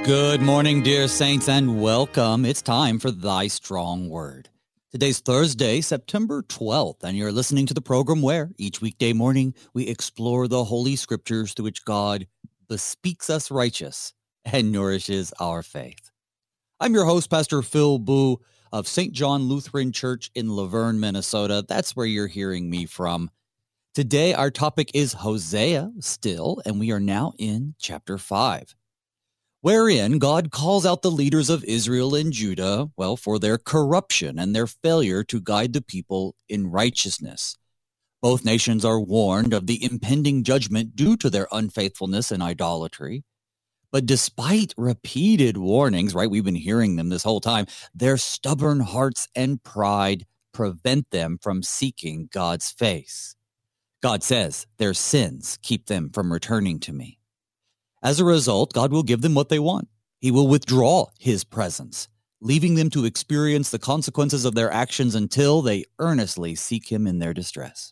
Good morning, dear saints, and welcome. It's time for Thy Strong Word. Today's Thursday, September 12th, and you're listening to the program where each weekday morning we explore the Holy Scriptures through which God bespeaks us righteous and nourishes our faith. I'm your host, Pastor Phil Boo of St. John Lutheran Church in Laverne, Minnesota. That's where you're hearing me from. Today, our topic is Hosea still, and we are now in chapter 5. Wherein God calls out the leaders of Israel and Judah, for their corruption and their failure to guide the people in righteousness. Both nations are warned of the impending judgment due to their unfaithfulness and idolatry. But despite repeated warnings, we've been hearing them this whole time, their stubborn hearts and pride prevent them from seeking God's face. God says their sins keep them from returning to me. As a result, God will give them what they want. He will withdraw his presence, leaving them to experience the consequences of their actions until they earnestly seek him in their distress.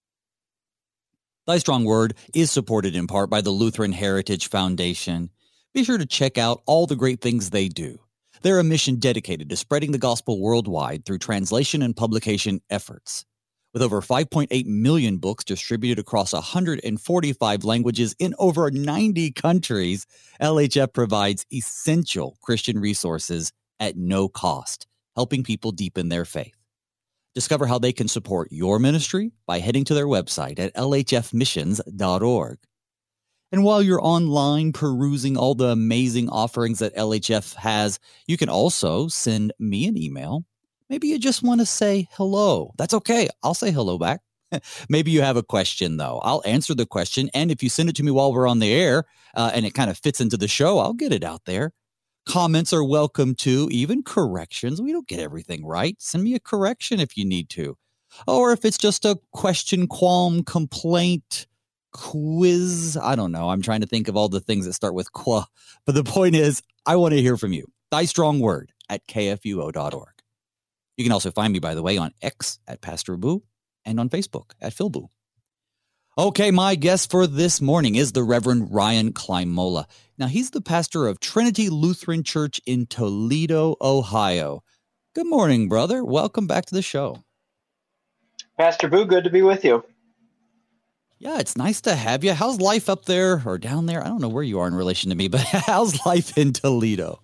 Thy Strong Word is supported in part by the Lutheran Heritage Foundation. Be sure to check out all the great things they do. They're a mission dedicated to spreading the gospel worldwide through translation and publication efforts. With over 5.8 million books distributed across 145 languages in over 90 countries, LHF provides essential Christian resources at no cost, helping people deepen their faith. Discover how they can support your ministry by heading to their website at lhfmissions.org. And while you're online perusing all the amazing offerings that LHF has, you can also send me an email. Maybe you just want to say hello. That's okay. I'll say hello back. Maybe you have a question, though. I'll answer the question. And if you send it to me while we're on the air and it kind of fits into the show, I'll get it out there. Comments are welcome, too, even corrections. We don't get everything right. Send me a correction if you need to. Or if it's just a question, qualm, complaint, quiz. I don't know. I'm trying to think of all the things that start with qua. But the point is, I want to hear from you. Thy Strong Word at kfuo.org. You can also find me, by the way, on X at Pastor Boo and on Facebook at Phil Boo. Okay, my guest for this morning is the Reverend Ryan Klimola. Now, he's the pastor of Trinity Lutheran Church in Toledo, Ohio. Good morning, brother. Welcome back to the show. Pastor Boo, good to be with you. Yeah, it's nice to have you. How's life up there or down there? I don't know where you are in relation to me, but how's life in Toledo?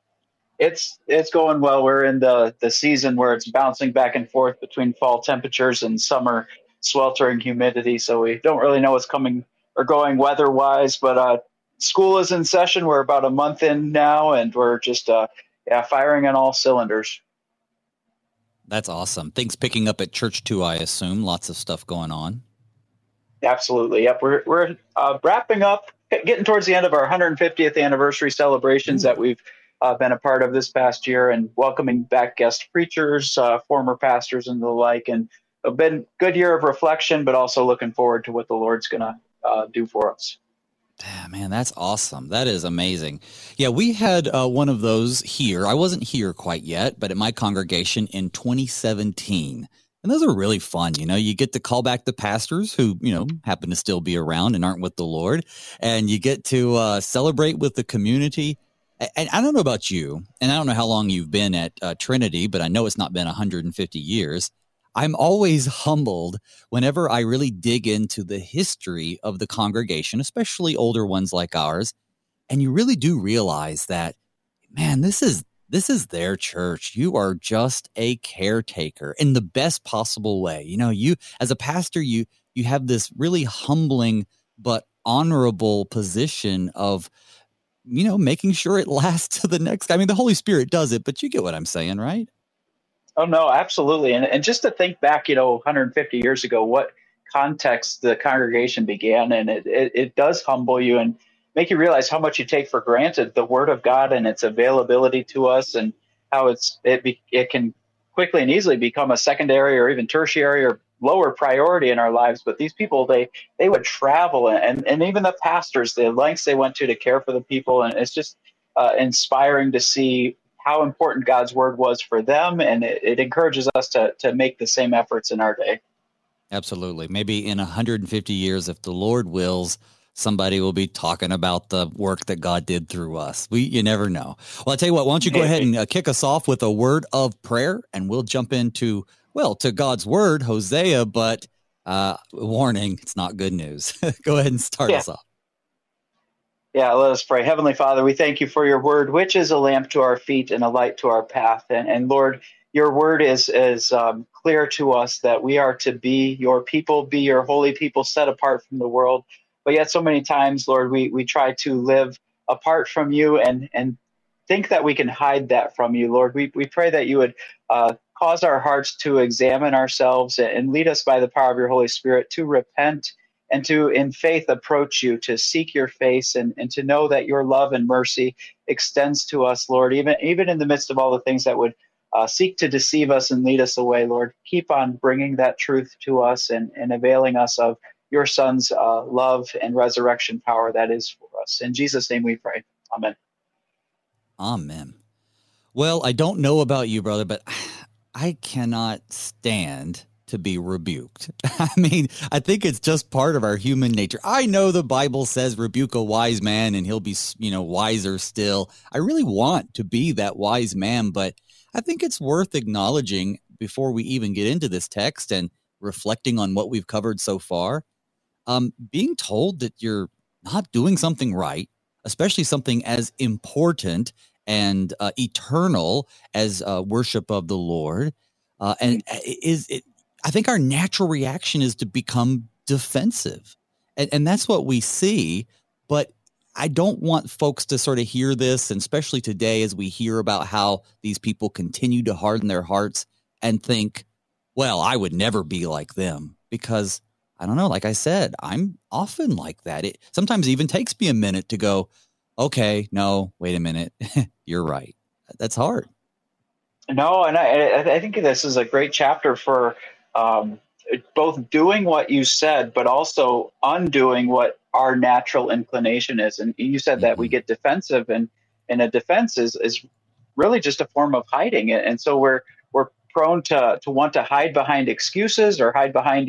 It's going well. We're in the season where it's bouncing back and forth between fall temperatures and summer sweltering humidity. So we don't really know what's coming or going weather-wise. But school is in session. We're about a month in now, and we're just firing on all cylinders. That's awesome. Things picking up at church too, I assume. Lots of stuff going on. Absolutely. Yep. We're wrapping up, getting towards the end of our 150th anniversary celebrations that we've been a part of this past year, and welcoming back guest preachers, former pastors and the like. And it's been a good year of reflection, but also looking forward to what the Lord's going to do for us. Man, that's awesome. That is amazing. Yeah, we had one of those here. I wasn't here quite yet, but at my congregation in 2017. And those are really fun. You get to call back the pastors who, happen to still be around and aren't with the Lord. And you get to celebrate with the community. And I don't know about you, and I don't know how long you've been at Trinity, but I know it's not been 150 years. I'm always humbled whenever I really dig into the history of the congregation, especially older ones like ours. And you really do realize that, man, this is their church. You are just a caretaker in the best possible way. You as a pastor, you have this really humbling but honorable position of making sure it lasts to the next. I mean, the Holy Spirit does it, but you get what I'm saying, right? Oh, no, absolutely. And just to think back, 150 years ago, what context the congregation began in, it does humble you and make you realize how much you take for granted the Word of God and its availability to us, and how it can quickly and easily become a secondary or even tertiary or lower priority in our lives. But these people, they would travel, and even the pastors, the lengths they went to care for the people. And it's just inspiring to see how important God's word was for them. And it encourages us to make the same efforts in our day. Absolutely. Maybe in 150 years, if the Lord wills, somebody will be talking about the work that God did through us. You never know. Well, I tell you what, why don't you go ahead and kick us off with a word of prayer, and we'll jump into, to God's word, Hosea, but warning, it's not good news. Go ahead and start us off. Yeah, let us pray. Heavenly Father, we thank you for your word, which is a lamp to our feet and a light to our path. And Lord, your word is clear to us that we are to be your people, be your holy people set apart from the world. But yet so many times, Lord, we try to live apart from you and think that we can hide that from you, Lord. We pray that you would cause our hearts to examine ourselves and lead us by the power of your Holy Spirit to repent and to, in faith, approach you, to seek your face and to know that your love and mercy extends to us, Lord, even in the midst of all the things that would seek to deceive us and lead us away, Lord. Keep on bringing that truth to us and availing us of your Son's love and resurrection power that is for us. In Jesus' name we pray. Amen. Amen. Well, I don't know about you, brother, but I cannot stand to be rebuked. I mean, I think it's just part of our human nature. I know the Bible says rebuke a wise man and he'll be, wiser still. I really want to be that wise man, but I think it's worth acknowledging before we even get into this text and reflecting on what we've covered so far. Being told that you're not doing something right, especially something as important and eternal as worship of the Lord, I think our natural reaction is to become defensive. And that's what we see. But I don't want folks to sort of hear this, and especially today as we hear about how these people continue to harden their hearts and think, well, I would never be like them. Because, I don't know, like I said, I'm often like that. It sometimes even takes me a minute to go, okay, no, wait a minute. You're right. That's hard. No, and I think this is a great chapter for both doing what you said, but also undoing what our natural inclination is. And you said that we get defensive, and a defense is really just a form of hiding it. And so we're prone to want to hide behind excuses or hide behind,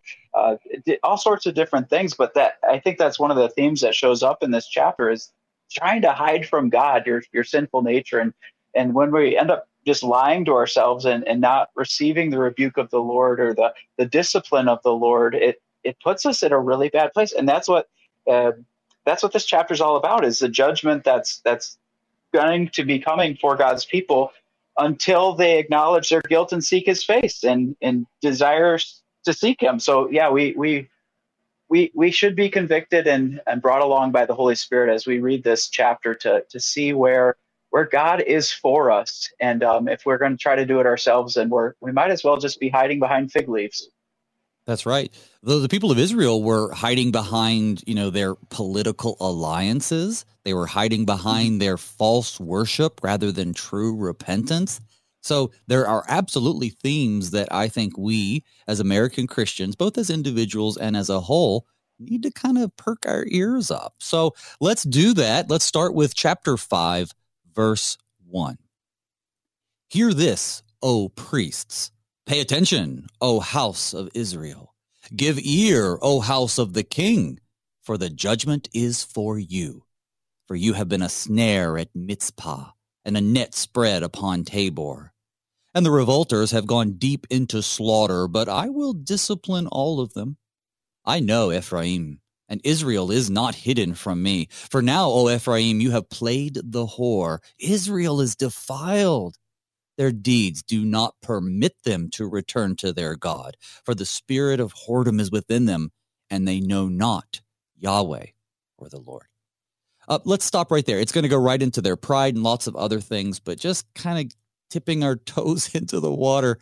all sorts of different things. But that, I think that's one of the themes that shows up in this chapter, is trying to hide from God your sinful nature. And when we end up just lying to ourselves and not receiving the rebuke of the Lord or the discipline of the Lord, it puts us in a really bad place. And that's what this chapter is all about, is the judgment that's going to be coming for God's people until they acknowledge their guilt and seek his face and desire to seek him. So yeah, we should be convicted and brought along by the Holy Spirit as we read this chapter to see where God is for us. And if we're going to try to do it ourselves, then we might as well just be hiding behind fig leaves. That's right. Though the people of Israel were hiding behind, their political alliances, they were hiding behind their false worship rather than true repentance. So there are absolutely themes that I think we as American Christians, both as individuals and as a whole, need to kind of perk our ears up. So let's do that. Let's start with chapter 5. Verse 1. Hear this, O priests. Pay attention, O house of Israel. Give ear, O house of the king, for the judgment is for you. For you have been a snare at Mizpah, and a net spread upon Tabor. And the revolters have gone deep into slaughter, but I will discipline all of them. I know Ephraim, and Israel is not hidden from me. For now, O Ephraim, you have played the whore. Israel is defiled. Their deeds do not permit them to return to their God, for the spirit of whoredom is within them, and they know not Yahweh or the Lord. Let's stop right there. It's going to go right into their pride and lots of other things, but just kind of tipping our toes into the water.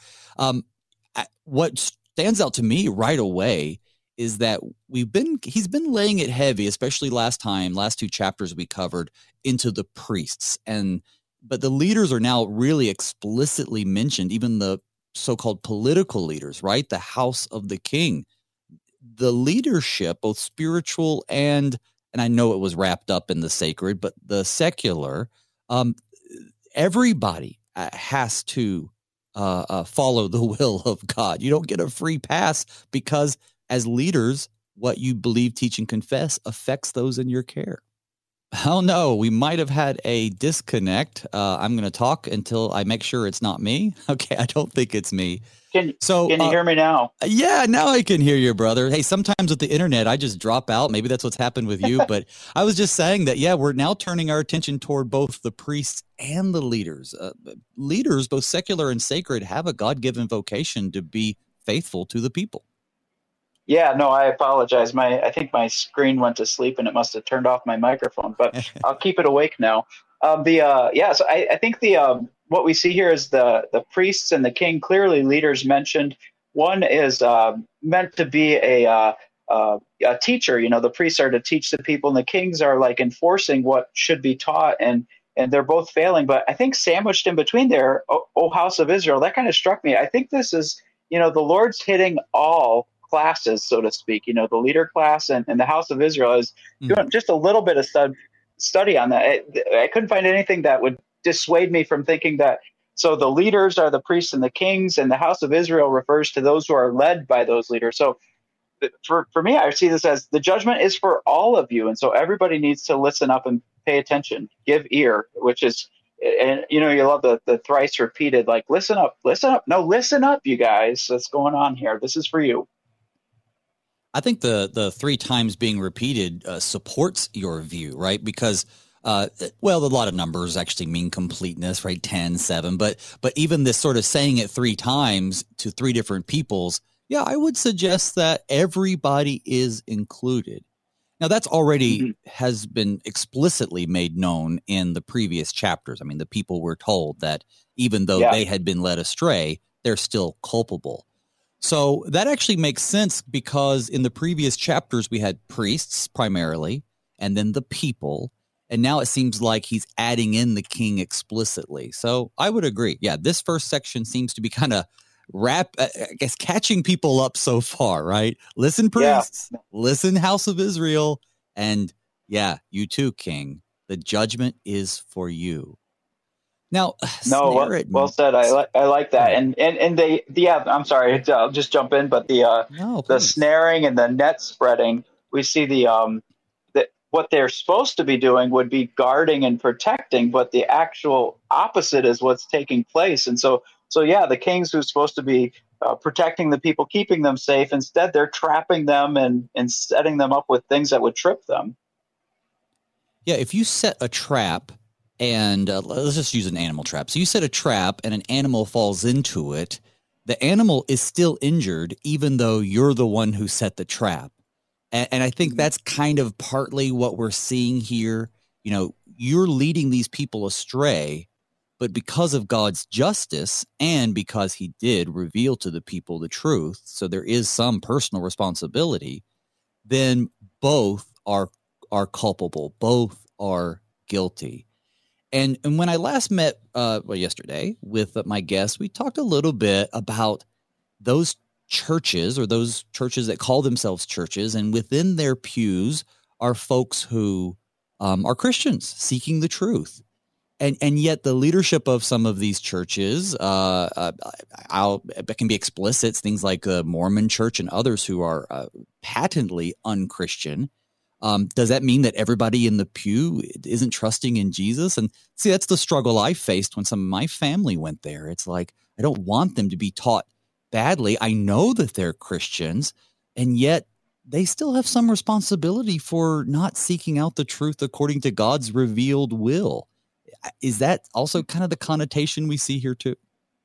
What stands out to me right away is that he's been laying it heavy, especially last 2 chapters we covered, into the priests. But the leaders are now really explicitly mentioned, even the so-called political leaders, right? The house of the king. The leadership, both spiritual and I know it was wrapped up in the sacred, but the secular, everybody has to follow the will of God. You don't get a free pass because as leaders, what you believe, teach, and confess affects those in your care. Oh no, we might have had a disconnect. I'm going to talk until I make sure it's not me. Okay, I don't think it's me. Can you hear me now? Yeah, now I can hear you, brother. Hey, sometimes with the internet, I just drop out. Maybe that's what's happened with you. But I was just saying that, yeah, we're now turning our attention toward both the priests and the leaders. Leaders, both secular and sacred, have a God-given vocation to be faithful to the people. Yeah, no, I apologize. I think my screen went to sleep and it must have turned off my microphone, but I'll keep it awake now. So I think what we see here is the priests and the king, clearly leaders mentioned. One is meant to be a teacher. The priests are to teach the people, and the kings are like enforcing what should be taught, and they're both failing. But I think sandwiched in between there, O house of Israel, that kind of struck me. I think this is, the Lord's hitting all classes, so to speak. The leader class and the house of Israel is doing just a little bit of study on that. I couldn't find anything that would dissuade me from thinking that. So the leaders are the priests and the kings, and the house of Israel refers to those who are led by those leaders. So for me, I see this as the judgment is for all of you. And so everybody needs to listen up and pay attention, give ear, which is, and you love the thrice repeated, like, listen up. No, listen up, you guys. What's going on here? This is for you. I think the 3 times being repeated supports your view, right? Because, a lot of numbers actually mean completeness, right? 10, 7, but even this sort of saying it 3 times to 3 different peoples, yeah, I would suggest that everybody is included. Now, that's already has been explicitly made known in the previous chapters. I mean, the people were told that even though they had been led astray, they're still culpable. So that actually makes sense, because in the previous chapters, we had priests primarily, and then the people. And now it seems like he's adding in the king explicitly. So I would agree. Yeah, this first section seems to be kind of catching people up so far, right? Listen, priests, listen, house of Israel. And yeah, you too, king. The judgment is for you. Now, well said. I like that, and they, I'm sorry, I'll just jump in, but the snaring and the net spreading, we see what they're supposed to be doing would be guarding and protecting, but the actual opposite is what's taking place. And so the kings who's supposed to be protecting the people, keeping them safe, instead they're trapping them and setting them up with things that would trip them. Yeah, if you set a trap. And let's just use an animal trap. So you set a trap and an animal falls into it. The animal is still injured, even though you're the one who set the trap. And I think that's kind of partly what we're seeing here. You're leading these people astray, but because of God's justice and because he did reveal to the people the truth, so there is some personal responsibility, then both are culpable. Both are guilty. And when I last met yesterday with my guests, we talked a little bit about those churches, or those churches that call themselves churches, and within their pews are folks who are Christians seeking the truth. And yet the leadership of some of these churches can be explicit, things like the Mormon Church and others who are patently unchristian. Does that mean that everybody in the pew isn't trusting in Jesus? And see, that's the struggle I faced when some of my family went there. It's like, I don't want them to be taught badly. I know that they're Christians, and yet they still have some responsibility for not seeking out the truth according to God's revealed will. Is that also kind of the connotation we see here too?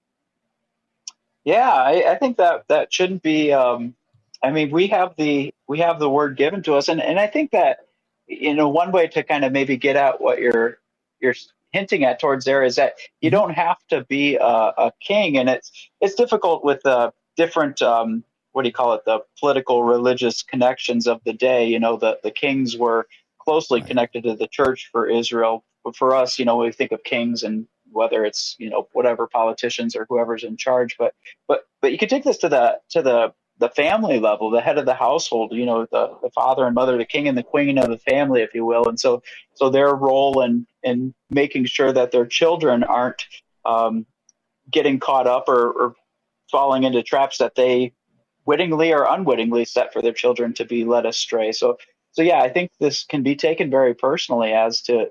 Yeah, I think that shouldn't be. We have the word given to us, and I think that one way to kind of maybe get at what you're hinting at towards there is that you don't have to be a king, and it's difficult with the different the political religious connections of the day. The kings were closely connected to the church for Israel, but for us, we think of kings and whether it's whatever politicians or whoever's in charge, but you could take this to the family level, the head of the household, the father and mother, the king and the queen of the family, if you will. And so their role in making sure that their children aren't getting caught up or falling into traps that they wittingly or unwittingly set for their children to be led astray. So yeah, I think this can be taken very personally as to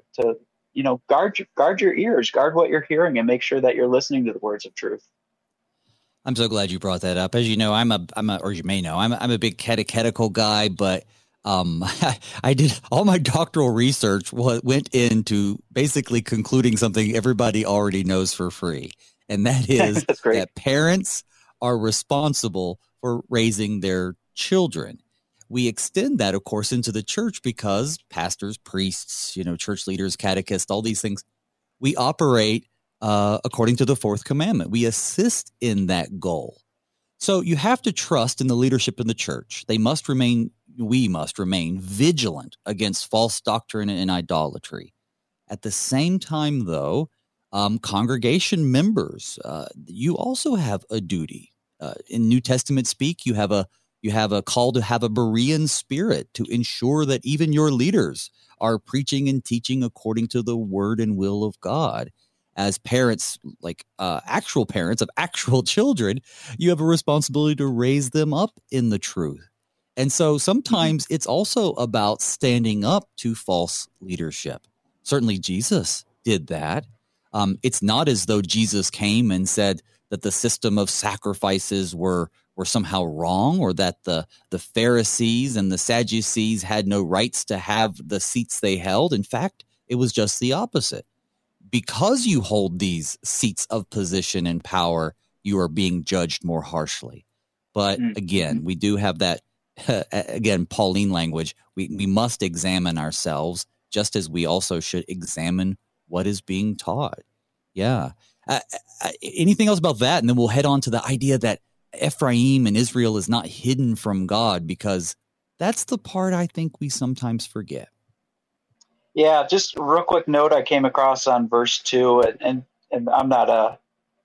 guard your ears, guard what you're hearing, and make sure that you're listening to the words of truth. I'm so glad you brought that up. As you know, or you may know, I'm a big catechetical guy, but I did all my doctoral research went into basically concluding something everybody already knows for free. And that is that parents are responsible for raising their children. We extend that, of course, into the church because pastors, priests, church leaders, catechists, all these things, we operate according to the fourth commandment. We assist in that goal. So you have to trust in the leadership in the church. We must remain vigilant against false doctrine and idolatry. At the same time, though, congregation members, you also have a duty. In New Testament speak, you have a call to have a Berean spirit to ensure that even your leaders are preaching and teaching according to the word and will of God. As parents, like actual parents of actual children, you have a responsibility to raise them up in the truth. And so sometimes it's also about standing up to false leadership. Certainly Jesus did that. It's not as though Jesus came and said that the system of sacrifices were somehow wrong, or that the Pharisees and the Sadducees had no rights to have the seats they held. In fact, it was just the opposite. Because you hold these seats of position and power, you are being judged more harshly. But again, we do have that, Pauline language. We must examine ourselves, just as we also should examine what is being taught. Yeah. Anything else about that? And then we'll head on to the idea that Ephraim and Israel is not hidden from God, because that's the part I think we sometimes forget. Yeah, just a real quick note I came across on verse 2, and I'm not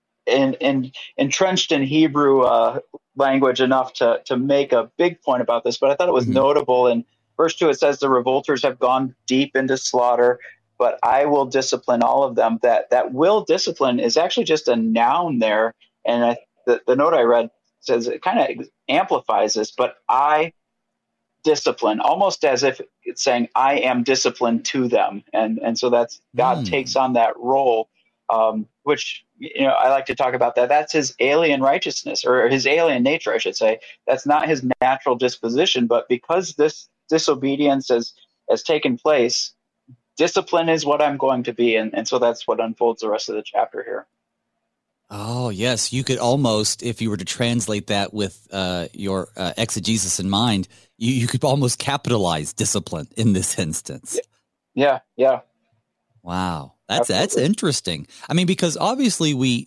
entrenched in Hebrew language enough to make a big point about this, but I thought it was notable. In verse 2, it says, the revolters have gone deep into slaughter, but I will discipline all of them. That will discipline is actually just a noun there, and the note I read says it kind of amplifies this, but I discipline, almost as if it's saying I am disciplined to them, and so that's God takes on that role, which I like to talk about that's his alien righteousness, or his alien nature, I should say. That's not his natural disposition, but because this disobedience has taken place, discipline is what I'm going to be, and so that's what unfolds the rest of the chapter here. Oh, yes. You could almost, if you were to translate that with your exegesis in mind, you could almost capitalize discipline in this instance. Yeah. Wow. That's interesting. I mean, because obviously we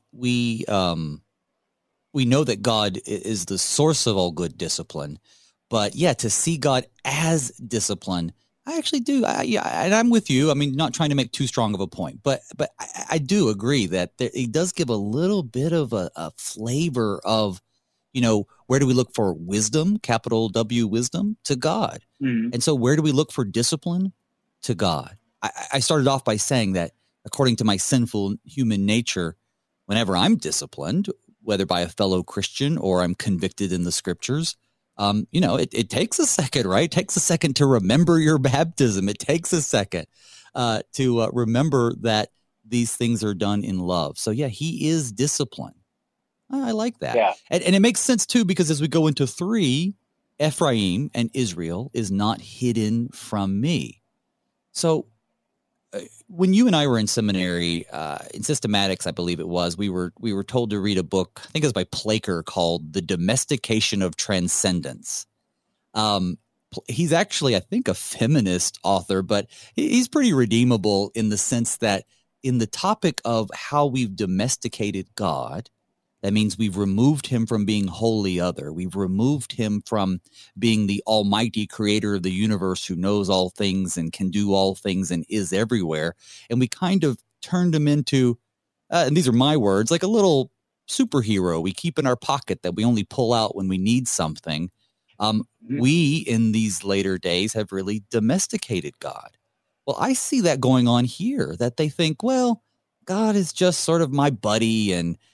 know that God is the source of all good discipline, but yeah, to see God as discipline, I actually do. And I'm with you. I mean, not trying to make too strong of a point, but I do agree that it does give a little bit of a flavor of, where do we look for wisdom, capital W wisdom, to God? And so where do we look for discipline? To God. I started off by saying that according to my sinful human nature, whenever I'm disciplined, whether by a fellow Christian or I'm convicted in the scriptures, it takes a second, right? It takes a second to remember your baptism. It takes a second to remember that these things are done in love. So yeah, he is disciplined. I like that. Yeah. And it makes sense too, because as we go into 3, Ephraim and Israel is not hidden from me. So when you and I were in seminary, in systematics, I believe it was, we were told to read a book, I think it was by Plaker, called The Domestication of Transcendence. He's actually, I think, a feminist author, but he's pretty redeemable in the sense that in the topic of how we've domesticated God, that means we've removed him from being wholly other. We've removed him from being the almighty creator of the universe who knows all things and can do all things and is everywhere. And we kind of turned him into, and these are my words, like a little superhero we keep in our pocket that we only pull out when we need something. We, in these later days, have really domesticated God. Well, I see that going on here, that they think, well, God is just sort of my buddy, and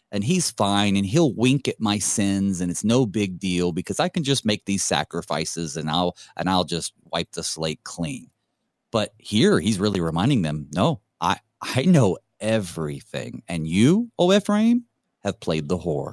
and he's fine, and he'll wink at my sins, and it's no big deal because I can just make these sacrifices and I'll just wipe the slate clean. But here he's really reminding them, no, I know everything, and you, O Ephraim, have played the whore.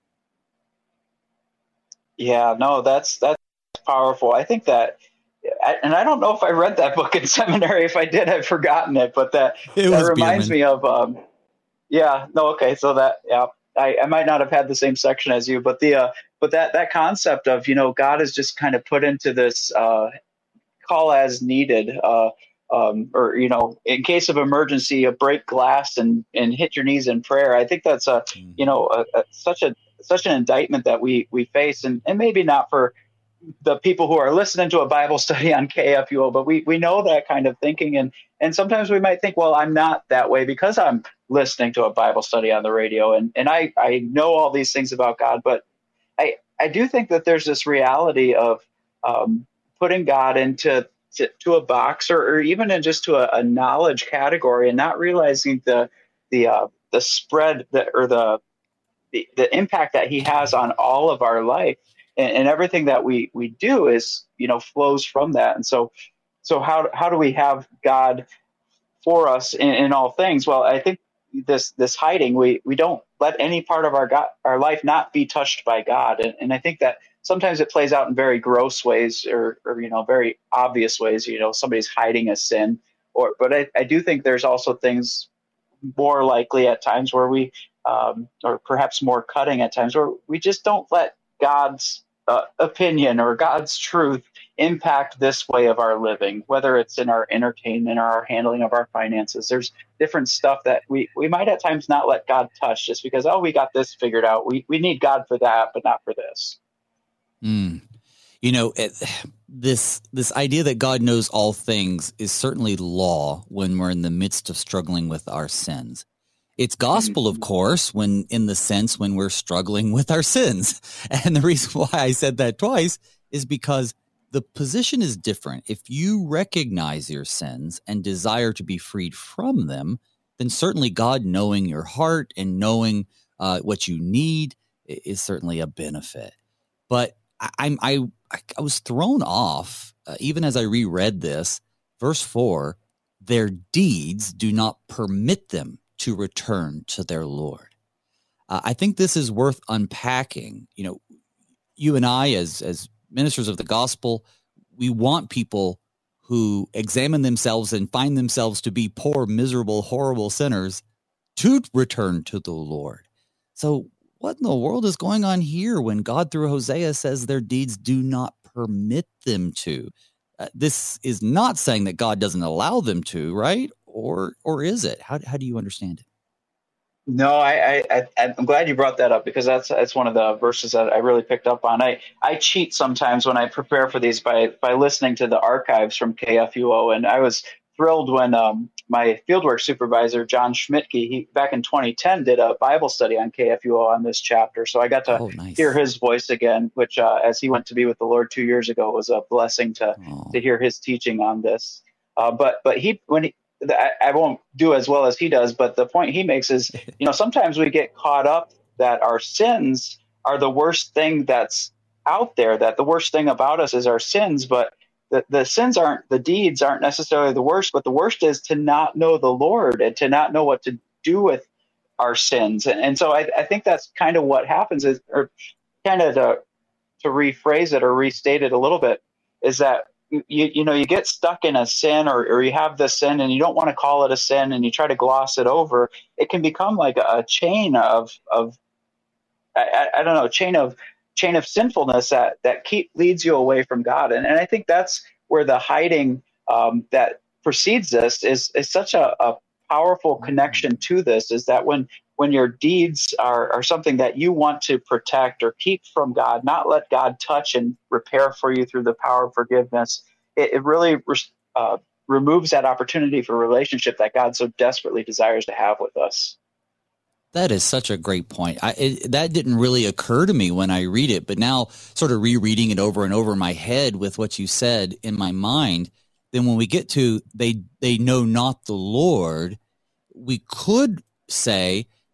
Yeah, no, that's powerful. I think that, and I don't know if I read that book in seminary. If I did, I've forgotten it. But that reminds me of, yeah, no, okay, so that, yeah, I might not have had the same section as you, but that concept of, God is just kind of put into this call as needed, or in case of emergency, break glass and hit your knees in prayer. I think that's such an indictment that we face, and maybe not for the people who are listening to a Bible study on KFUO, but we know that kind of thinking. And sometimes we might think, well, I'm not that way because I'm listening to a Bible study on the radio. And I know all these things about God, but I do think that there's this reality of putting God into a box or even in just to a knowledge category and not realizing the spread or the impact that he has on all of our life. And everything that we do is, flows from that. And so how do we have God for us in all things? Well, I think this hiding, we don't let any part of our life not be touched by God. And I think that sometimes it plays out in very gross ways or very obvious ways, somebody's hiding a sin, but I do think there's also things more likely at times where we, or perhaps more cutting at times where we just don't let God's opinion or God's truth impact this way of our living, whether it's in our entertainment or our handling of our finances. There's different stuff that we might at times not let God touch just because, we got this figured out. We need God for that, but not for this. This idea that God knows all things is certainly law when we're in the midst of struggling with our sins. It's gospel, of course, when we're struggling with our sins. And the reason why I said that twice is because the position is different. If you recognize your sins and desire to be freed from them, then certainly God knowing your heart and knowing what you need is certainly a benefit. But I was thrown off, even as I reread this, verse 4, their deeds do not permit them to return to their Lord. I think this is worth unpacking. You and I, as ministers of the gospel, we want people who examine themselves and find themselves to be poor, miserable, horrible sinners to return to the Lord. So what in the world is going on here when God through Hosea says their deeds do not permit them to? This is not saying that God doesn't allow them to, right? Or is it? How do you understand it? No, I'm glad you brought that up because that's one of the verses that I really picked up on. I cheat sometimes when I prepare for these by listening to the archives from KFUO, and I was thrilled when my fieldwork supervisor John Schmidtke, he back in 2010 did a Bible study on KFUO on this chapter, so I got to hear his voice again, which as he went to be with the Lord 2 years ago was a blessing to hear his teaching on this. But I won't do as well as he does, but the point he makes is, sometimes we get caught up that our sins are the worst thing that's out there, that the worst thing about us is our sins, but the sins the deeds aren't necessarily the worst, but the worst is to not know the Lord and to not know what to do with our sins. And so I think that's kind of what happens is, or kind of to rephrase it or restate it a little bit, is that you get stuck in a sin or you have this sin and you don't want to call it a sin and you try to gloss it over. It can become like a chain of chain of sinfulness that leads you away from God. And I think that's where the hiding that precedes this is such a powerful connection to this, is that when your deeds are something that you want to protect or keep from God, not let God touch and repair for you through the power of forgiveness, it really removes that opportunity for relationship that God so desperately desires to have with us. That is such a great point. That didn't really occur to me when I read it, but now sort of rereading it over and over in my head with what you said in my mind, then when we get to they know not the Lord, we could say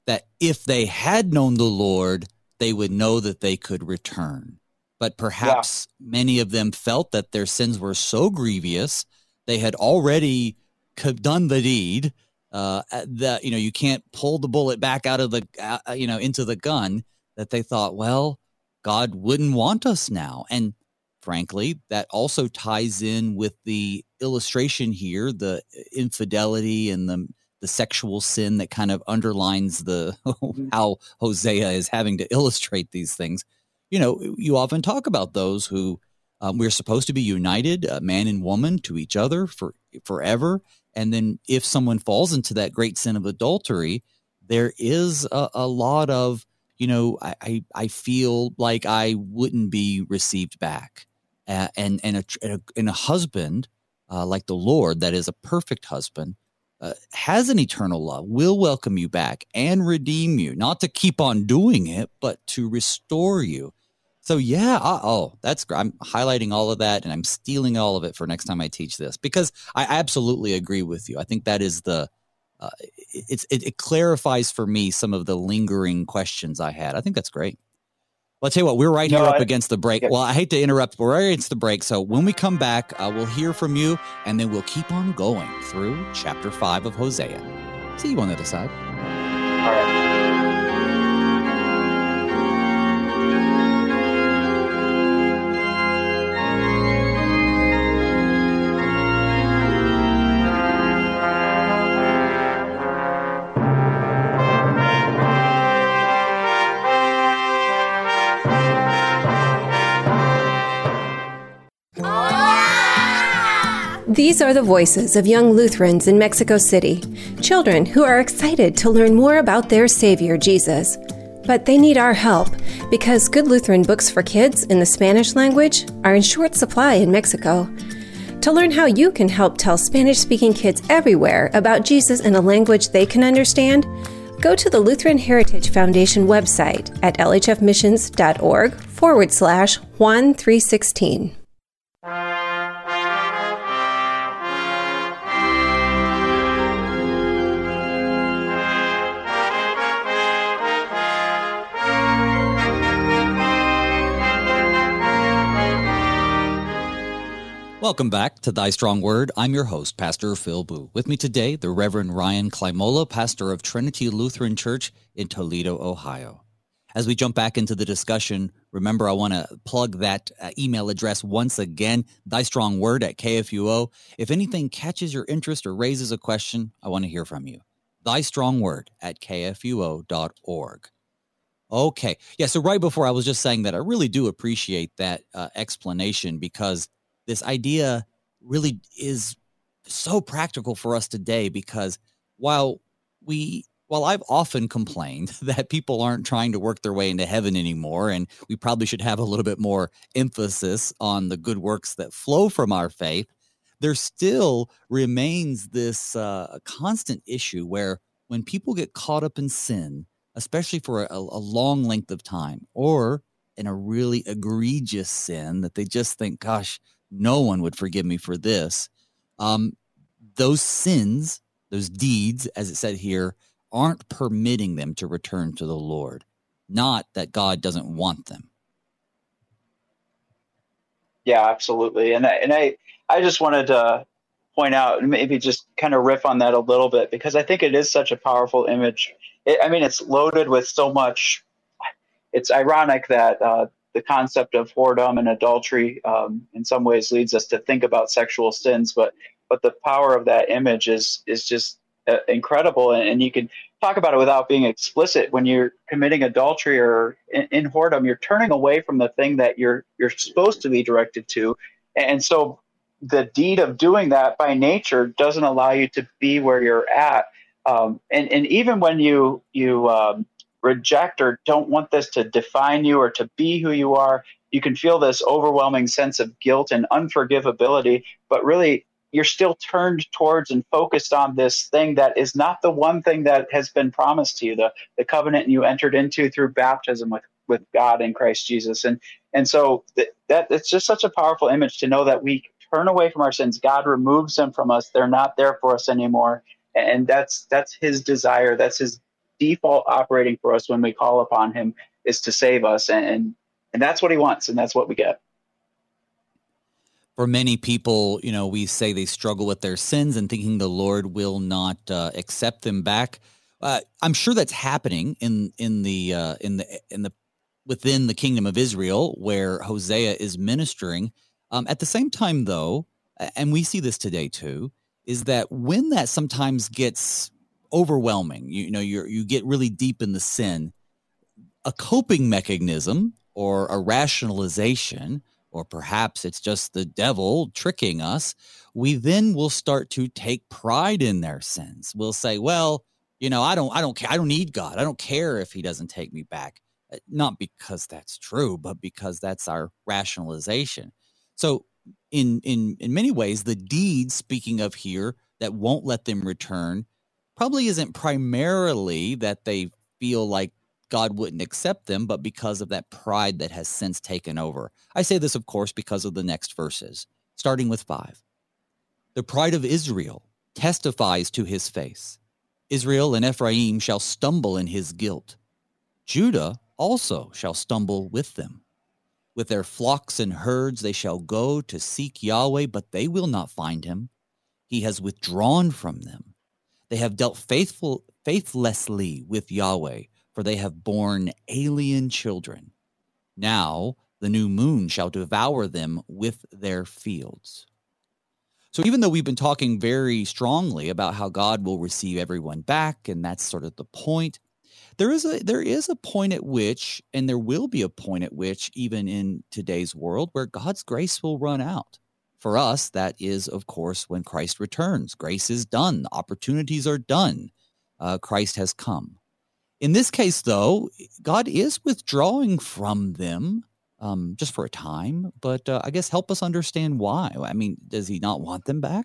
that if they had known the Lord, they would know that they could return. But perhaps many of them felt that their sins were so grievous, they had already done the deed, that, you can't pull the bullet back out of the, into the gun, that they thought, well, God wouldn't want us now. And frankly, that also ties in with the illustration here, the infidelity and the sexual sin that kind of underlines how Hosea is having to illustrate these things. You often talk about those who we're supposed to be united, man and woman, to each other forever. And then if someone falls into that great sin of adultery, there is a lot of, I feel like I wouldn't be received back. And a husband like the Lord, that is a perfect husband, has an eternal love, will welcome you back and redeem you, not to keep on doing it, but to restore you. So that's great. I'm highlighting all of that, and I'm stealing all of it for next time I teach this, because I absolutely agree with you. I think that is it clarifies for me some of the lingering questions I had. I think that's great. Well, I'll tell you what, we're right here up against the break. Well, I hate to interrupt, but we're right against the break. So when we come back, we'll hear from you, and then we'll keep on going through chapter 5 of Hosea. See you on the other side. All right. These are the voices of young Lutherans in Mexico City, children who are excited to learn more about their Savior, Jesus. But they need our help because good Lutheran books for kids in the Spanish language are in short supply in Mexico. To learn how you can help tell Spanish-speaking kids everywhere about Jesus in a language they can understand, go to the Lutheran Heritage Foundation website at lhfmissions.org/Juan 316. Welcome back to Thy Strong Word. I'm your host, Pastor Phil Boo. With me today, the Reverend Ryan Klimola, pastor of Trinity Lutheran Church in Toledo, Ohio. As we jump back into the discussion, remember I want to plug that email address once again, thystrongword@KFUO. If anything catches your interest or raises a question, I want to hear from you. thystrongword@kfuo.org. Okay. Yeah, so right before I was just saying that I really do appreciate that explanation, because this idea really is so practical for us today, because while I've often complained that people aren't trying to work their way into heaven anymore, and we probably should have a little bit more emphasis on the good works that flow from our faith, there still remains this constant issue where when people get caught up in sin, especially for a long length of time, or in a really egregious sin that they just think, gosh, no one would forgive me for this. Those sins, those deeds, as it said here, aren't permitting them to return to the Lord. Not that God doesn't want them. Yeah, absolutely. And I just wanted to point out, and maybe just kind of riff on that a little bit, because I think it is such a powerful image. It's loaded with so much. It's ironic that the concept of whoredom and adultery in some ways leads us to think about sexual sins, but the power of that image is just incredible. And you can talk about it without being explicit. When you're committing adultery or in whoredom, you're turning away from the thing that you're supposed to be directed to. And so the deed of doing that by nature doesn't allow you to be where you're at. And even when you reject or don't want this to define you or to be who you are, you can feel this overwhelming sense of guilt and unforgivability, but really you're still turned towards and focused on this thing that is not the one thing that has been promised to you, the covenant you entered into through baptism with God in Christ Jesus. And so that it's just such a powerful image to know that we turn away from our sins. God removes them from us. They're not there for us anymore. And that's his desire. That's his default operating for us when we call upon him is to save us. And that's what he wants. And that's what we get. For many people, we say they struggle with their sins and thinking the Lord will not accept them back. I'm sure that's happening within the kingdom of Israel, where Hosea is ministering. At the same time, though, and we see this today too, is that when that sometimes gets overwhelming, you get really deep in the sin, a coping mechanism or a rationalization, or perhaps it's just the devil tricking us, we then will start to take pride in their sins. We'll say, well, I don't care. I don't need God. I don't care if he doesn't take me back. Not because that's true, but because that's our rationalization. So in many ways, the deed, speaking of here, that won't let them return probably isn't primarily that they feel like God wouldn't accept them, but because of that pride that has since taken over. I say this, of course, because of the next verses, starting with 5. The pride of Israel testifies to his face. Israel and Ephraim shall stumble in his guilt. Judah also shall stumble with them. With their flocks and herds they shall go to seek Yahweh, but they will not find him. He has withdrawn from them. They have dealt faithlessly with Yahweh, for they have borne alien children. Now the new moon shall devour them with their fields. So even though we've been talking very strongly about how God will receive everyone back, and that's sort of the point, there is a point at which, and there will be a point at which, even in today's world, where God's grace will run out. For us, that is, of course, when Christ returns. Grace is done. Opportunities are done. Christ has come. In this case, though, God is withdrawing from them just for a time, but I guess help us understand why. I mean, does he not want them back?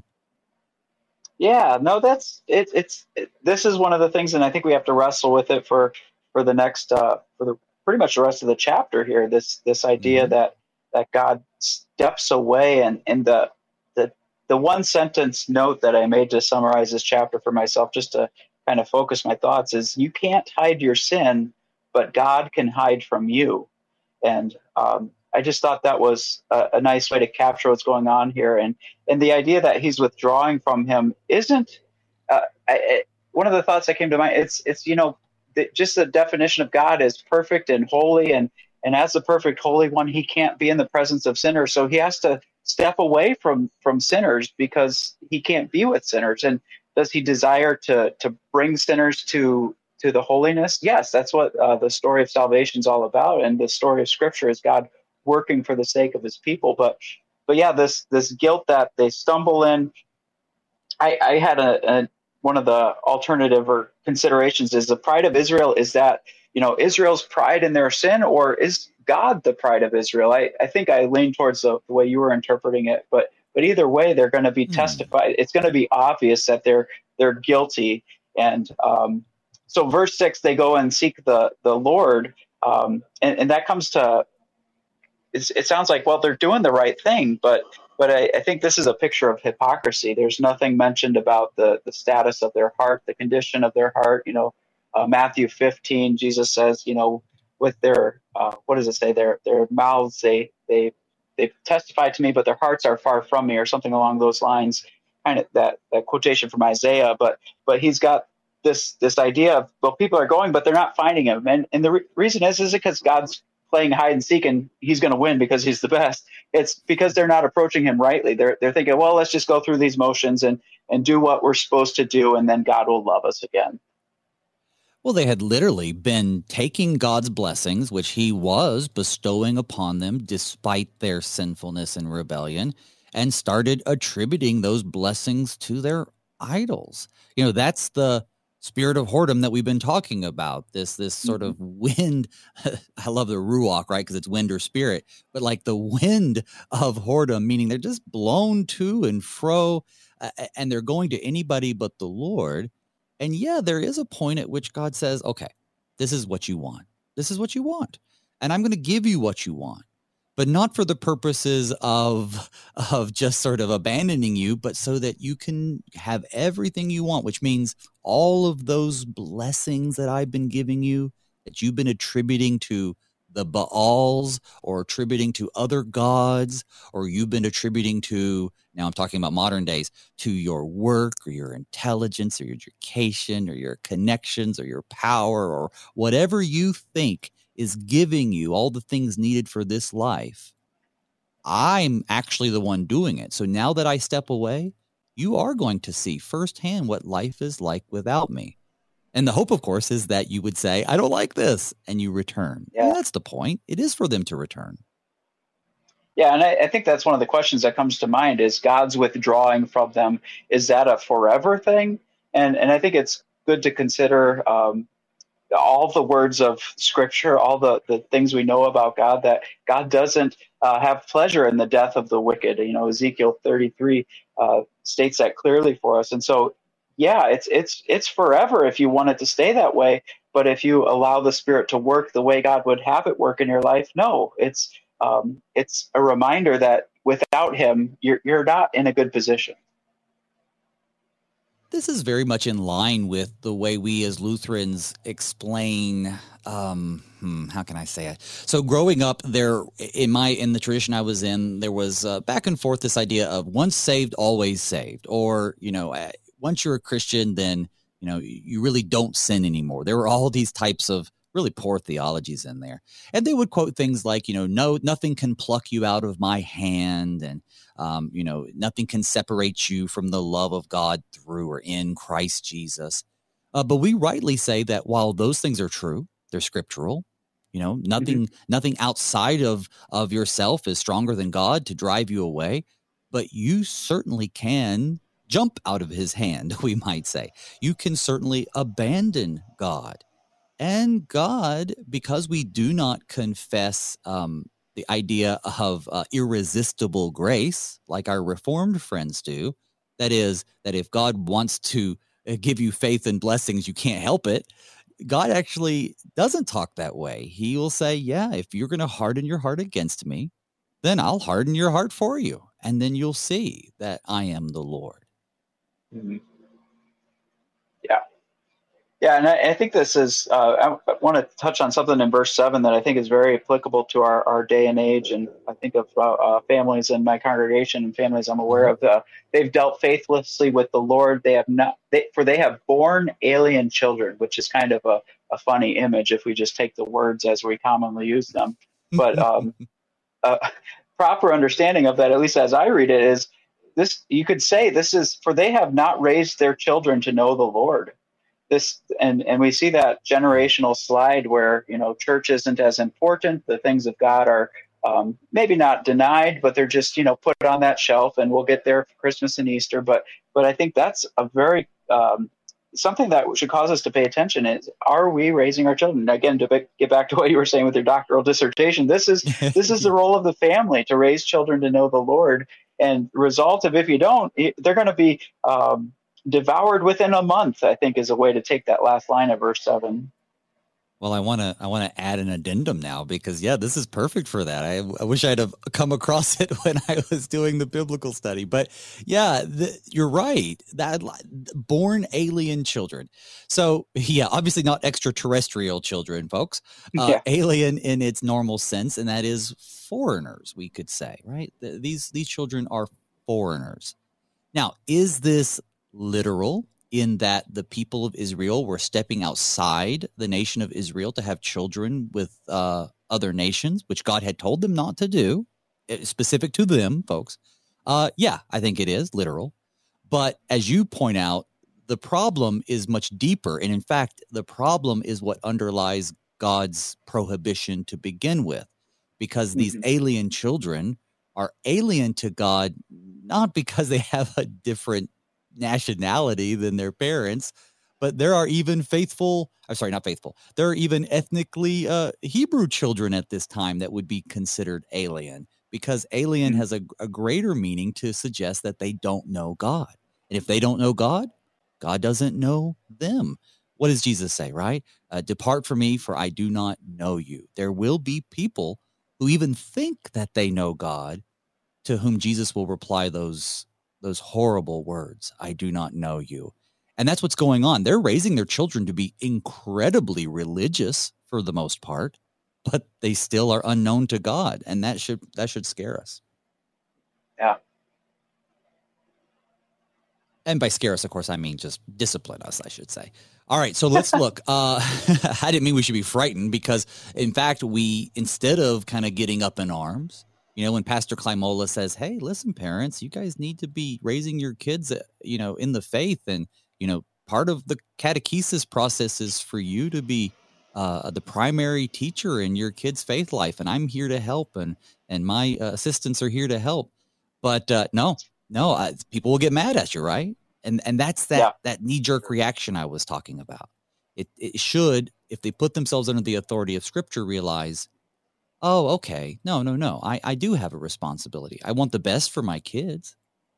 Yeah, no, that's it. This is one of the things, and I think we have to wrestle with it for the next pretty much the rest of the chapter here. This idea that God steps away, and the one sentence note that I made to summarize this chapter for myself, just to kind of focus my thoughts, is you can't hide your sin, but God can hide from you. And I just thought that was a nice way to capture what's going on here. And the idea that he's withdrawing from him isn't one of the thoughts that came to mind. It's just the definition of God is perfect and holy. And as the perfect holy one, he can't be in the presence of sinners. So he has to step away from sinners because he can't be with sinners. And does he desire to bring sinners to the holiness? Yes, that's what the story of salvation is all about. And the story of Scripture is God working for the sake of his people. But yeah, this guilt that they stumble in. I had one of the alternative or considerations is the pride of Israel. Is that Israel's pride in their sin, or is God the pride of Israel? I think I lean towards the way you were interpreting it, but either way, they're going to be testified. It's going to be obvious that they're guilty. And so verse 6, they go and seek the Lord. And that comes to, it sounds like, well, they're doing the right thing, but I think this is a picture of hypocrisy. There's nothing mentioned about the status of their heart, the condition of their heart. Matthew 15, Jesus says, with their, what does it say? Their mouths, they testify to me, but their hearts are far from me, or something along those lines. Kind of that quotation from Isaiah. But he's got this idea of, well, people are going, but they're not finding him. And the reason is because God's playing hide and seek and he's going to win because he's the best. It's because they're not approaching him rightly. They're thinking, well, let's just go through these motions and do what we're supposed to do, and then God will love us again. Well, they had literally been taking God's blessings, which he was bestowing upon them despite their sinfulness and rebellion, and started attributing those blessings to their idols. That's the spirit of whoredom that we've been talking about, this sort of wind. I love the ruach, right? Because it's wind or spirit, but like the wind of whoredom, meaning they're just blown to and fro, and they're going to anybody but the Lord. And yeah, there is a point at which God says, okay, this is what you want. This is what you want. And I'm going to give you what you want. but not for the purposes of just sort of abandoning you, but so that you can have everything you want, which means all of those blessings that I've been giving you, that you've been attributing to the Baals or attributing to other gods, or you've been attributing to, now I'm talking about modern days, to your work or your intelligence or your education or your connections or your power or whatever you think is giving you all the things needed for this life. I'm actually the one doing it. So now that I step away, you are going to see firsthand what life is like without me. And the hope, of course, is that you would say, I don't like this, and you return. Yeah. And that's the point. It is for them to return. Yeah, and I think that's one of the questions that comes to mind is God's withdrawing from them. Is that a forever thing? And I think it's good to consider all the words of Scripture, all the things we know about God, that God doesn't have pleasure in the death of the wicked. You know, Ezekiel 33 states that clearly for us. And so, yeah, it's forever if you want it to stay that way. But if you allow the Spirit to work the way God would have it work in your life, no, it's a reminder that without Him, you're not in a good position. This is very much in line with the way we as Lutherans explain, how can I say it? So growing up there, in the tradition I was in, there was back and forth this idea of once saved, always saved. Or, once you're a Christian, then, you really don't sin anymore. There were all these types of really poor theologies in there. And they would quote things like, no, nothing can pluck you out of my hand. And, nothing can separate you from the love of God through or in Christ Jesus. But we rightly say that while those things are true, they're scriptural. Nothing outside of yourself is stronger than God to drive you away. But you certainly can jump out of his hand, we might say. You can certainly abandon God. And God, because we do not confess the idea of irresistible grace, like our Reformed friends do, that is, that if God wants to give you faith and blessings, you can't help it. God actually doesn't talk that way. He will say, yeah, if you're going to harden your heart against me, then I'll harden your heart for you. And then you'll see that I am the Lord. Mm-hmm. Yeah, and I think this is, I want to touch on something in verse 7 that I think is very applicable to our day and age. And I think of families in my congregation and families I'm aware of. They've dealt faithlessly with the Lord. They have born alien children, which is kind of a funny image if we just take the words as we commonly use them. But proper understanding of that, at least as I read it, is this: you could say this is, for they have not raised their children to know the Lord. This and we see that generational slide where church isn't as important. The things of God are maybe not denied, but they're just put on that shelf, and we'll get there for Christmas and Easter. But I think that's a very something that should cause us to pay attention. Is, are we raising our children? Again, to get back to what you were saying with your doctoral dissertation, this is the role of the family, to raise children to know the Lord. And the result of, if you don't, they're going to be devoured within a month, I think, is a way to take that last line of verse 7. Well, I want to add an addendum now, because this is perfect for that. I wish I'd have come across it when I was doing the biblical study, but you're right. That born alien children. So obviously not extraterrestrial children, folks. Alien in its normal sense, and that is foreigners, we could say, right? These children are foreigners. Now, is this literal in that the people of Israel were stepping outside the nation of Israel to have children with other nations, which God had told them not to do, specific to them, folks? I think it is literal. But as you point out, the problem is much deeper. And in fact, the problem is what underlies God's prohibition to begin with, because these alien children are alien to God, not because they have a different nationality than their parents, but there are even there are even ethnically Hebrew children at this time that would be considered alien, because alien has a greater meaning to suggest that they don't know God. And if they don't know God, God doesn't know them. What does Jesus say, right? Depart from me, for I do not know you. There will be people who even think that they know God, to whom Jesus will reply those horrible words, I do not know you. And that's what's going on. They're raising their children to be incredibly religious for the most part, but they still are unknown to God. And that should scare us. Yeah. And by scare us, of course, I mean just discipline us, I should say. All right, so let's look. I didn't mean we should be frightened, because, in fact, instead of kind of getting up in arms, when Pastor Climola says, hey, listen, parents, you guys need to be raising your kids, in the faith. And, part of the catechesis process is for you to be the primary teacher in your kid's faith life. And I'm here to help, and my assistants are here to help. But no, people will get mad at you, right? And that's that knee-jerk reaction I was talking about. It should, if they put themselves under the authority of Scripture, realize, oh, okay, no, I do have a responsibility. I want the best for my kids.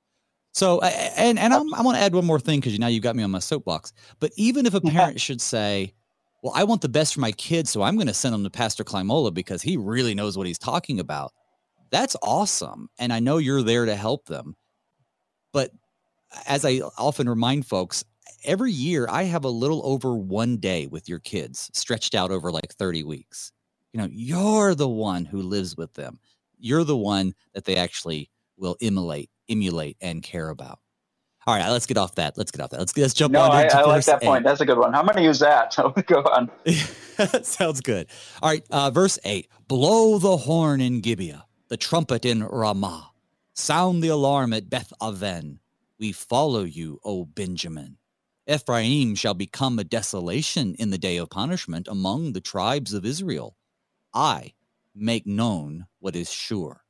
So, and I want to add one more thing, because now you got me on my soapbox. But even if a parent should say, well, I want the best for my kids, so I'm going to send them to Pastor Climola because he really knows what he's talking about. That's awesome. And I know you're there to help them. But as I often remind folks, every year I have a little over 1 day with your kids stretched out over like 30 weeks. You're the one who lives with them. You're the one that they actually will emulate, and care about. All right, let's get off that. Let's jump on. I like that point. That's a good one. I'm going to use that. So go on. Sounds good. All right, verse 8. Blow the horn in Gibeah, the trumpet in Ramah. Sound the alarm at Beth Aven. We follow you, O Benjamin. Ephraim shall become a desolation in the day of punishment among the tribes of Israel. I make known what is sure.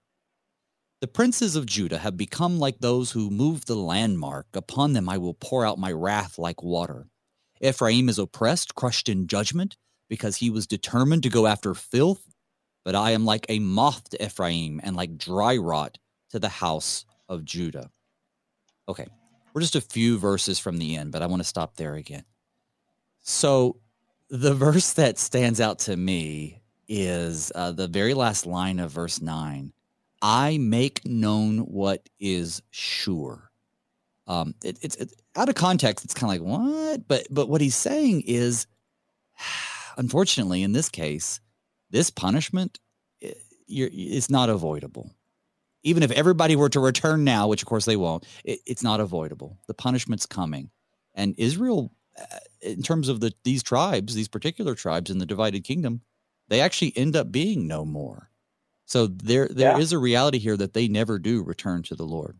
The princes of Judah have become like those who move the landmark. Upon them I will pour out my wrath like water. Ephraim is oppressed, crushed in judgment, because he was determined to go after filth. But I am like a moth to Ephraim, and like dry rot to the house of Judah. Okay, we're just a few verses from the end, but I want to stop there again. So the verse that stands out to me is the very last line of verse 9. I make known what is sure. It's out of context. It's kind of like, what? But what he's saying is, unfortunately, in this case, this punishment is not avoidable. Even if everybody were to return now, which of course they won't, it's not avoidable. The punishment's coming. And Israel, in terms of these particular tribes in the divided kingdom, they actually end up being no more. So there is a reality here that they never do return to the Lord.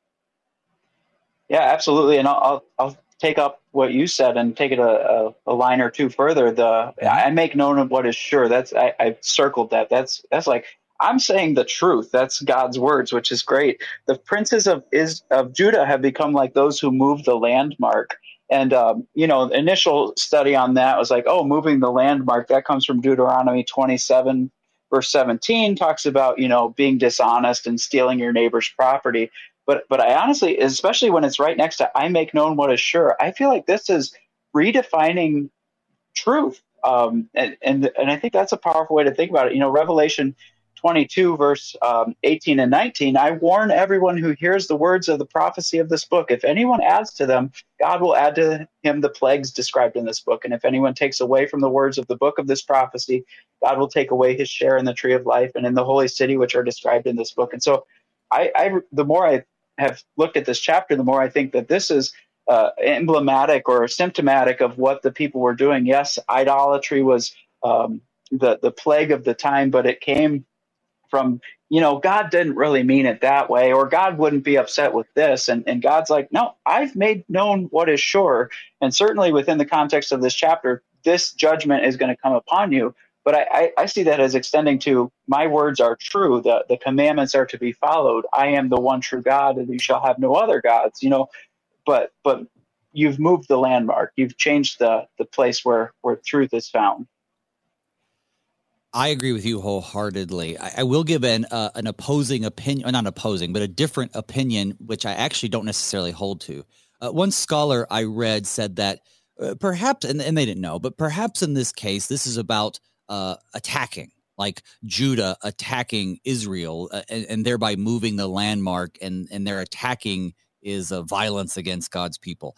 Yeah, absolutely. And I'll take up what you said and take it a line or two further. I make known of what is sure. I circled that. That's like, I'm saying the truth. That's God's words, which is great. The princes of Judah have become like those who move the landmark. And, initial study on that was like, moving the landmark, that comes from Deuteronomy 27, verse 17, talks about, being dishonest and stealing your neighbor's property. But I honestly, especially when it's right next to I make known what is sure, I feel like this is redefining truth. And I think that's a powerful way to think about it. Revelation 22, verse 18 and 19, I warn everyone who hears the words of the prophecy of this book. If anyone adds to them, God will add to him the plagues described in this book. And if anyone takes away from the words of the book of this prophecy, God will take away his share in the tree of life and in the holy city, which are described in this book. And so the more I have looked at this chapter, the more I think that this is emblematic or symptomatic of what the people were doing. Yes, idolatry was the plague of the time, but it came from, God didn't really mean it that way, or God wouldn't be upset with this. And God's like, no, I've made known what is sure. And certainly within the context of this chapter, this judgment is going to come upon you. But I see that as extending to my words are true. The commandments are to be followed. I am the one true God, and you shall have no other gods, but you've moved the landmark. You've changed the place where truth is found. I agree with you wholeheartedly. I will give an opposing opinion, not opposing, but a different opinion, which I actually don't necessarily hold to. One scholar I read said that perhaps, and they didn't know, but perhaps in this case, this is about attacking, like Judah attacking Israel and thereby moving the landmark, and their attacking is a violence against God's people.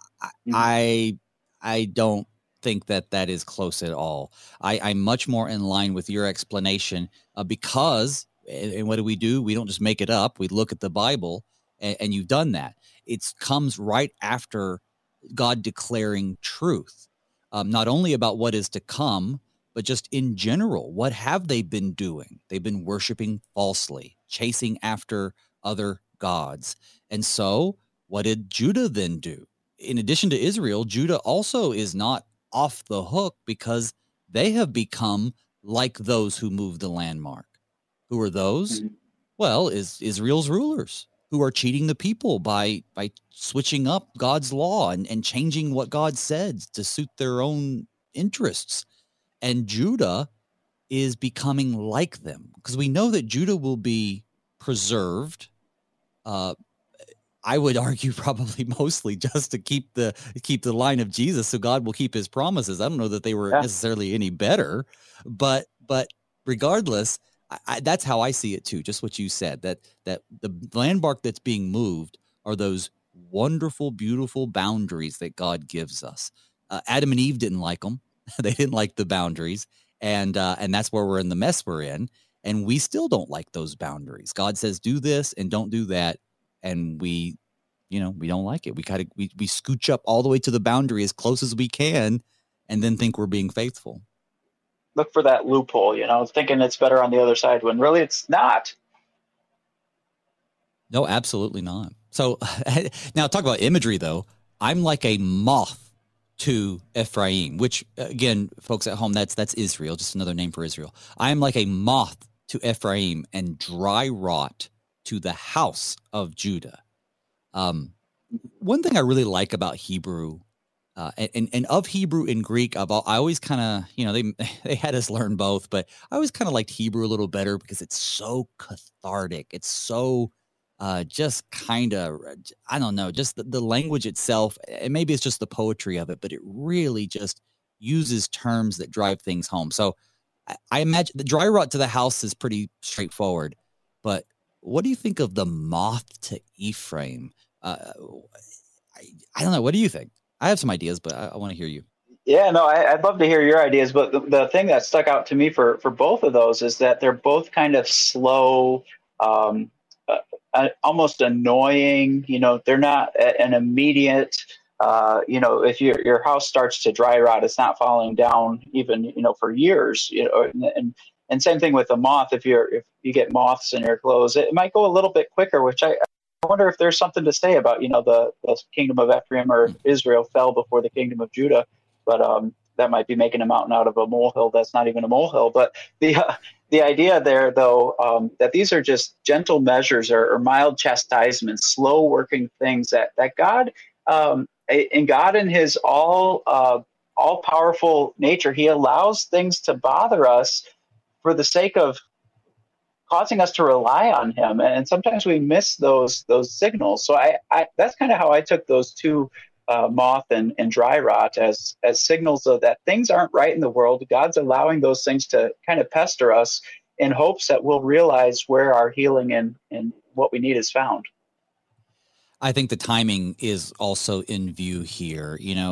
I don't think that is close at all. I'm much more in line with your explanation because, and what do? We don't just make it up. We look at the Bible, and you've done that. It comes right after God declaring truth, not only about what is to come, but just in general. What have they been doing? They've been worshiping falsely, chasing after other gods. And so what did Judah then do? In addition to Israel, Judah also is not off the hook because they have become like those who moved the landmark. Who are those? Well, is Israel's rulers who are cheating the people by switching up God's law and changing what God said to suit their own interests. And Judah is becoming like them because we know that Judah will be preserved. I would argue probably mostly just to keep the line of Jesus, so God will keep his promises. I don't know that they were necessarily any better, but regardless, that's how I see it too. Just what you said, that the landmark that's being moved are those wonderful, beautiful boundaries that God gives us. Adam and Eve didn't like them. They didn't like the boundaries. And that's where we're in the mess we're in. And we still don't like those boundaries. God says, do this and don't do that. And we don't like it. We scooch up all the way to the boundary as close as we can and then think we're being faithful. Look for that loophole, thinking it's better on the other side when really it's not. No, absolutely not. So now talk about imagery, though. I'm like a moth to Ephraim, which, again, folks at home, that's Israel, just another name for Israel. I am like a moth to Ephraim and dry rot to the house of Judah. One thing I really like about Hebrew, and of Hebrew and Greek, I always kind of, they had us learn both, but I always kind of liked Hebrew a little better because it's so cathartic. It's so just kind of, I don't know, just the language itself, and maybe it's just the poetry of it, but it really just uses terms that drive things home. So I imagine the dry rot to the house is pretty straightforward, but what do you think of the moth to Ephraim? I don't know. What do you think? I have some ideas, but I want to hear you. Yeah, no, I'd love to hear your ideas. But the thing that stuck out to me for both of those is that they're both kind of slow, almost annoying. They're not an immediate. If your house starts to dry rot, it's not falling down even for years. And same thing with the moth. If you get moths in your clothes, it might go a little bit quicker. Which I wonder if there's something to say about the kingdom of Ephraim or Israel fell before the kingdom of Judah, but that might be making a mountain out of a molehill that's not even a molehill. But the idea there, though, that these are just gentle measures or mild chastisements, slow working things that God, and God in His all powerful nature, He allows things to bother us for the sake of causing us to rely on Him. And sometimes we miss those signals. So I that's kind of how I took those two, moth and dry rot, as signals of that things aren't right in the world. God's allowing those things to kind of pester us in hopes that we'll realize where our healing and what we need is found. I think the timing is also in view here.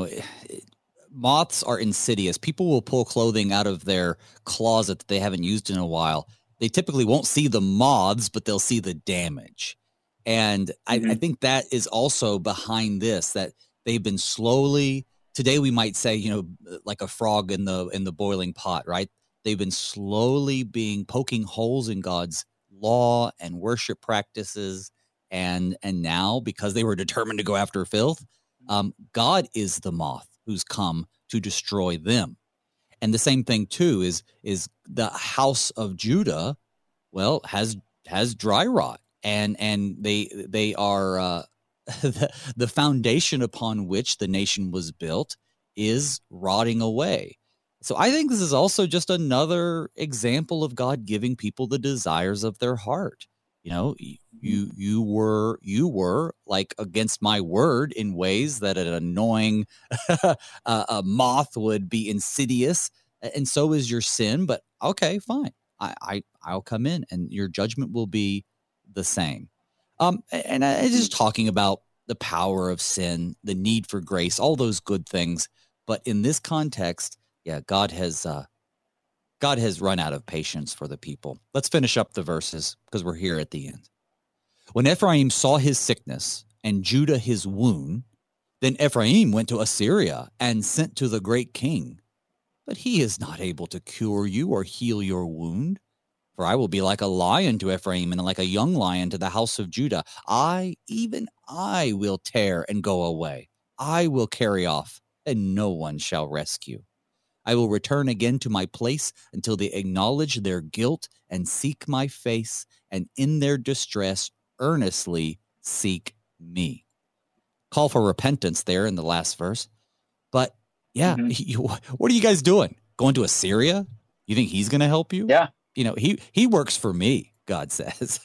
Moths are insidious. People will pull clothing out of their closet that they haven't used in a while. They typically won't see the moths, but they'll see the damage. And I think that is also behind this, that they've been slowly, today we might say, like a frog in the boiling pot, right? They've been slowly poking holes in God's law and worship practices. And now, because they were determined to go after filth, God is the moth who's come to destroy them. And the same thing too is the house of Judah, well, has dry rot, and they are the foundation upon which the nation was built is rotting away. So I think this is also just another example of God giving people the desires of their heart. You were like against my word in ways that an annoying a moth would be insidious and so is your sin, but okay, fine. I'll come in and your judgment will be the same. And I just talking about the power of sin, the need for grace, all those good things. But in this context, yeah, God has run out of patience for the people. Let's finish up the verses because we're here at the end. When Ephraim saw his sickness and Judah his wound, then Ephraim went to Assyria and sent to the great king. But he is not able to cure you or heal your wound. For I will be like a lion to Ephraim and like a young lion to the house of Judah. Even I will tear and go away. I will carry off, and no one shall rescue. I will return again to my place until they acknowledge their guilt and seek my face, and in their distress earnestly seek me. Call for repentance there in the last verse. But yeah, what are you guys doing? Going to Assyria? You think he's going to help you? Yeah. He works for me, God says.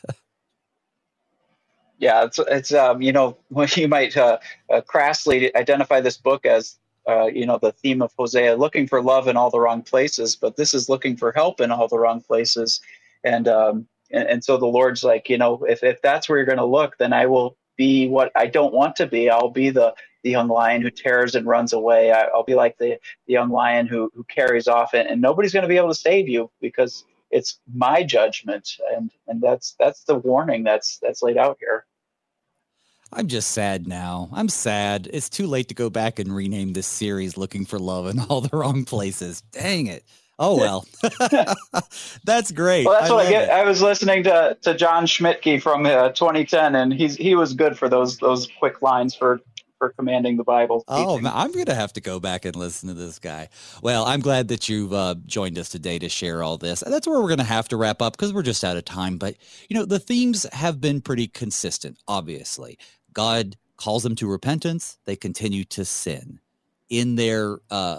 Yeah, it's when you might crassly identify this book as the theme of Hosea, looking for love in all the wrong places, but this is looking for help in all the wrong places, and so the Lord's like, if that's where you're going to look, then I will be what I don't want to be. I'll be the young lion who tears and runs away. I'll be like the young lion who carries off, and nobody's going to be able to save you because it's my judgment, and that's the warning that's laid out here. I'm just sad now. I'm sad. It's too late to go back and rename this series Looking for Love in All the Wrong Places. Dang it. Oh, well. That's great. Well, that's what I get. I was listening to John Schmidtke from 2010, and he was good for those quick lines for commanding the Bible. Oh, man, I'm going to have to go back and listen to this guy. Well, I'm glad that you've joined us today to share all this. That's where we're going to have to wrap up because we're just out of time. But, the themes have been pretty consistent, obviously. God calls them to repentance. They continue to sin. In their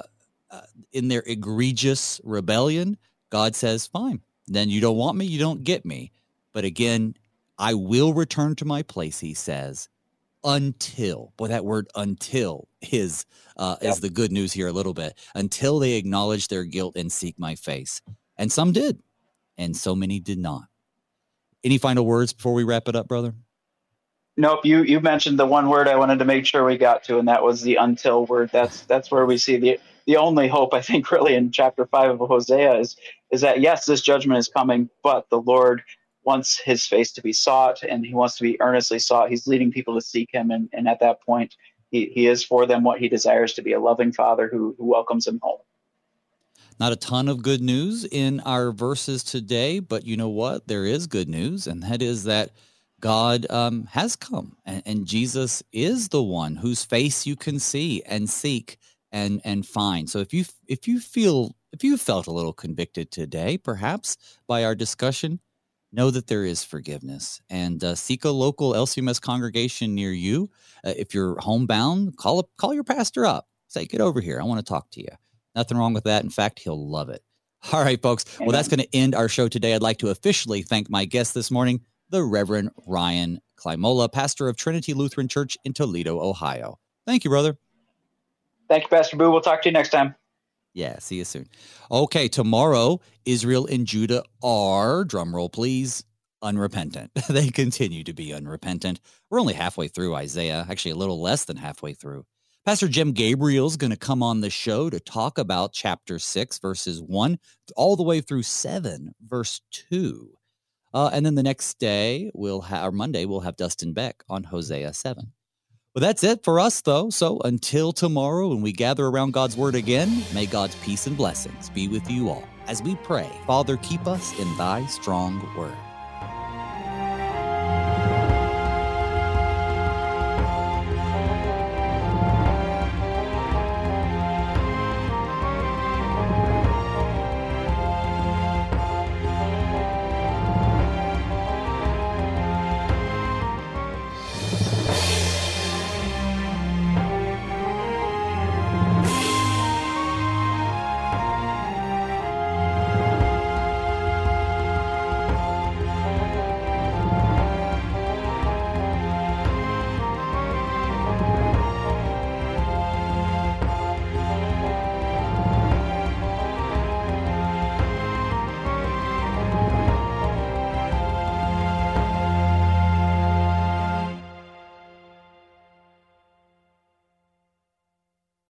egregious rebellion, God says, fine, then you don't want me, you don't get me. But again, I will return to my place, he says, until, boy, that word until is the good news here a little bit, until they acknowledge their guilt and seek my face. And some did, and so many did not. Any final words before we wrap it up, brother? Nope. You mentioned the one word I wanted to make sure we got to, and that was the until word. That's where we see the only hope, I think, really in chapter 5 of Hosea is that, yes, this judgment is coming, but the Lord wants his face to be sought, and he wants to be earnestly sought. He's leading people to seek him, and at that point, he is for them what he desires, to be a loving father who welcomes them home. Not a ton of good news in our verses today, but you know what? There is good news, and that is that God has come, and Jesus is the one whose face you can see and seek and find. So if you felt a little convicted today, perhaps by our discussion, know that there is forgiveness, and seek a local LCMS congregation near you. If you're homebound, call your pastor up. Say, get over here. I want to talk to you. Nothing wrong with that. In fact, he'll love it. All right, folks. Well, that's going to end our show today. I'd like to officially thank my guest this morning, the Reverend Ryan Klimola, pastor of Trinity Lutheran Church in Toledo, Ohio. Thank you, brother. Thank you, Pastor Boo. We'll talk to you next time. Yeah, see you soon. Okay, tomorrow, Israel and Judah are, drumroll please, unrepentant. They continue to be unrepentant. We're only halfway through Isaiah, actually a little less than halfway through. Pastor Jim Gabriel's going to come on the show to talk about chapter 6, verses 1, all the way through 7, verse 2. And then the next day, Monday, we'll have Dustin Beck on Hosea 7. Well, that's it for us, though. So until tomorrow, when we gather around God's Word again, may God's peace and blessings be with you all as we pray. Father, keep us in thy strong word.